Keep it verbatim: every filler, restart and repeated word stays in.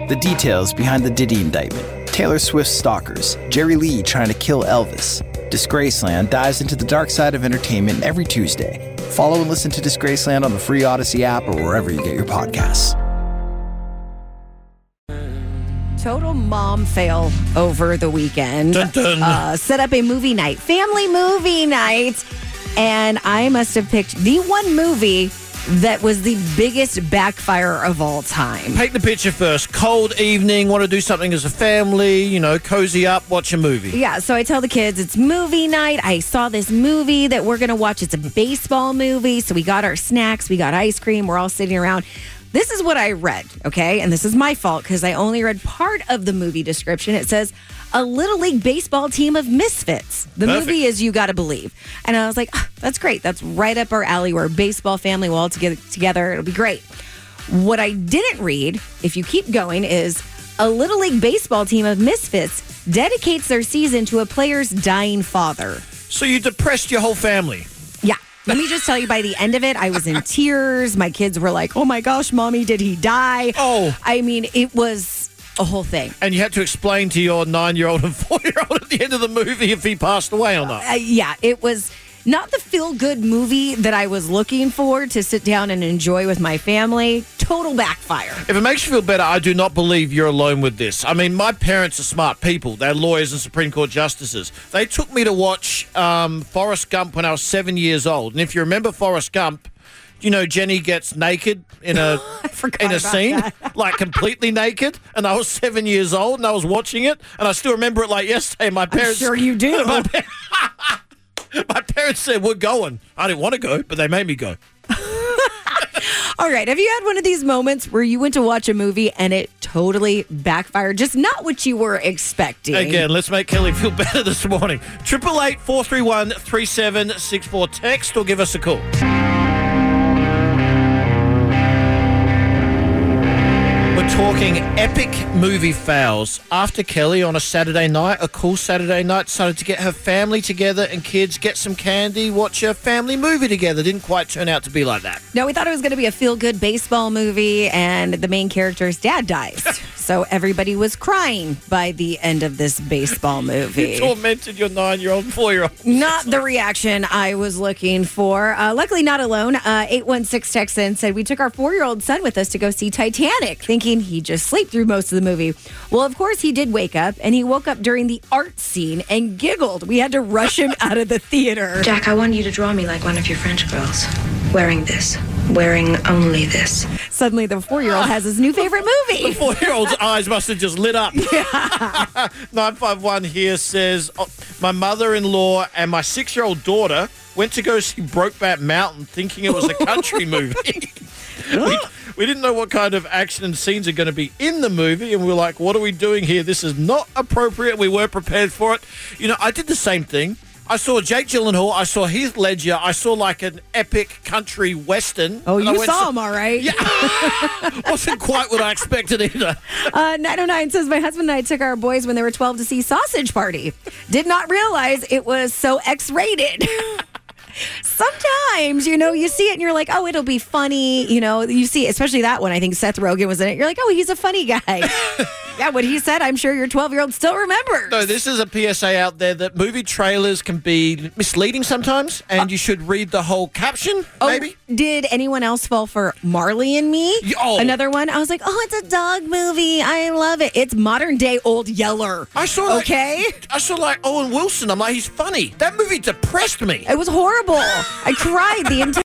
The details behind the Diddy indictment, Taylor Swift's stalkers, Jerry Lee trying to kill Elvis. Disgraceland dives into the dark side of entertainment every Tuesday. Follow and listen to Disgraceland on the free Odyssey app or wherever you get your podcasts. Total mom fail over the weekend. Dun, dun. Uh, set up a movie night, family movie night, and I must have picked the one movie that was the biggest backfire of all time. Paint the picture first. Cold evening, want to do something as a family, you know, cozy up, watch a movie. Yeah, so I tell the kids it's movie night. I saw this movie that we're going to watch. It's a baseball movie. So we got our snacks, we got ice cream, we're all sitting around. This is what I read, okay? And this is my fault because I only read part of the movie description. It says, a Little League baseball team of misfits. The Perfect. movie is You Gotta Believe. And I was like, oh, that's great. That's right up our alley. We're a baseball family. We'll all get together. It'll be great. What I didn't read, if you keep going, is a Little League baseball team of misfits dedicates their season to a player's dying father. So you depressed your whole family. Yeah. Let me just tell you, by the end of it, I was in tears. My kids were like, oh my gosh, Mommy, did he die? Oh. I mean, it was a whole thing. And you had to explain to your nine-year-old and four-year-old at the end of the movie if he passed away or not. Uh, yeah, it was not the feel-good movie that I was looking for to sit down and enjoy with my family. Total backfire. If it makes you feel better, I do not believe you're alone with this. I mean, my parents are smart people. They're lawyers and Supreme Court justices. They took me to watch um, Forrest Gump when I was seven years old. And if you remember Forrest Gump, you know, Jenny gets naked in a in a scene, that. like completely naked. And I was seven years old and I was watching it. And I still remember it like yesterday. My parents... I'm sure you do. My, pa- my parents said, we're going. I didn't want to go, but they made me go. All right. Have you had one of these moments where you went to watch a movie and it totally backfired? Just not what you were expecting. Again, let's make Kelly feel better this morning. Triple eight four three one three seven six four. Text or give us a call. We're talking epic movie fails. After Kelly on a Saturday night, a cool Saturday night, decided to get her family together and kids, get some candy, watch a family movie together. Didn't quite turn out to be like that. No, we thought it was going to be a feel-good baseball movie, and the main character's dad dies. So everybody was crying by the end of this baseball movie. You tormented your nine-year-old and four-year-old. Not the reaction I was looking for. Uh, luckily, not alone. Uh, eight one six text in said, we took our four-year-old son with us to go see Titanic, thinking he'd just sleep through most of the movie. Well, of course, he did wake up, and he woke up during the art scene and giggled. We had to rush him out of the theater. Jack, I want you to draw me like one of your French girls. Wearing this. Wearing only this. Suddenly, the four-year-old has his new favorite movie. The four-year-old's eyes must have just lit up. Yeah. nine five one here says, oh, my mother-in-law and my six-year-old daughter went to go see Brokeback Mountain thinking it was a country movie. we, we didn't know what kind of action and scenes are going to be in the movie, and we were like, what are we doing here? This is not appropriate. We weren't prepared for it. You know, I did the same thing. I saw Jake Gyllenhaal. I saw Heath Ledger. I saw like an epic country western. Oh, and I you went, saw him, all right. Yeah. Wasn't quite what I expected either. Uh, nine oh nine says, my husband and I took our boys when they were twelve to see Sausage Party. Did not realize it was so X-rated. Sometimes, you know, you see it and you're like, oh, it'll be funny. You know, you see, especially that one. I think Seth Rogen was in it. You're like, oh, he's a funny guy. Yeah, what he said, I'm sure your twelve-year-old still remembers. No, this is a P S A out there that movie trailers can be misleading sometimes, and you should read the whole caption, Oh, maybe. did anyone else fall for Marley and Me? Oh. Another one. I was like, oh, it's a dog movie. I love it. It's modern day Old Yeller. I saw like, Okay. I saw like Owen Wilson. I'm like, he's funny. That movie depressed me. It was horrible. I cried the entire